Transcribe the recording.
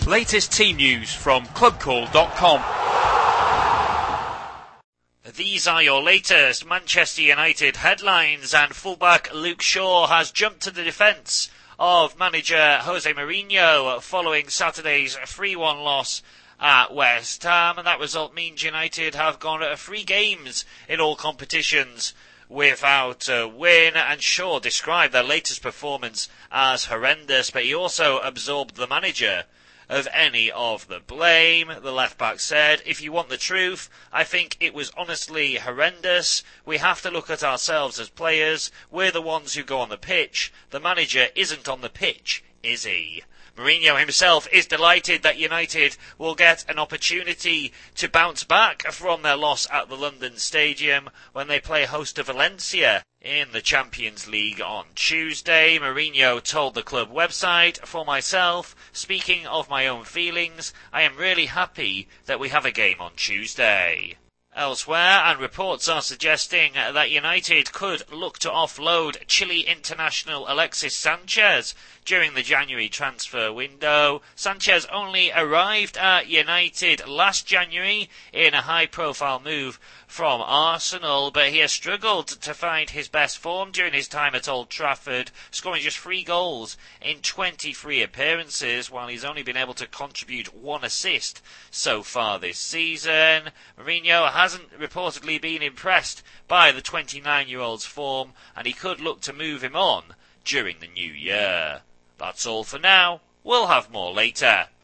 Latest team news from clubcall.com. These are your latest Manchester United headlines, and fullback Luke Shaw has jumped to the defence of manager Jose Mourinho following Saturday's 3-1 loss at West Ham, and that result means United have gone 3 games in all competitions without a win, and Shaw described their latest performance as horrendous, but he also absorbed the manager of any of the blame. The left-back said, "If you want the truth, I think it was honestly horrendous. We have to look at ourselves as players. We're the ones who go on the pitch. The manager isn't on the pitch, is he?" Mourinho himself is delighted that United will get an opportunity to bounce back from their loss at the London Stadium when they play host to Valencia in the Champions League on Tuesday. Mourinho told the club website, "For myself, speaking of my own feelings, I am really happy that we have a game on Tuesday." Elsewhere, and reports are suggesting that United could look to offload Chile international Alexis Sanchez during the January transfer window. Sanchez only arrived at United last January in a high-profile move from Arsenal, but he has struggled to find his best form during his time at Old Trafford, scoring just 3 goals in 23 appearances, while he's only been able to contribute 1 assist so far this season. Mourinho hasn't reportedly been impressed by the 29-year-old's form, and he could look to move him on during the new year. That's all for now. We'll have more later.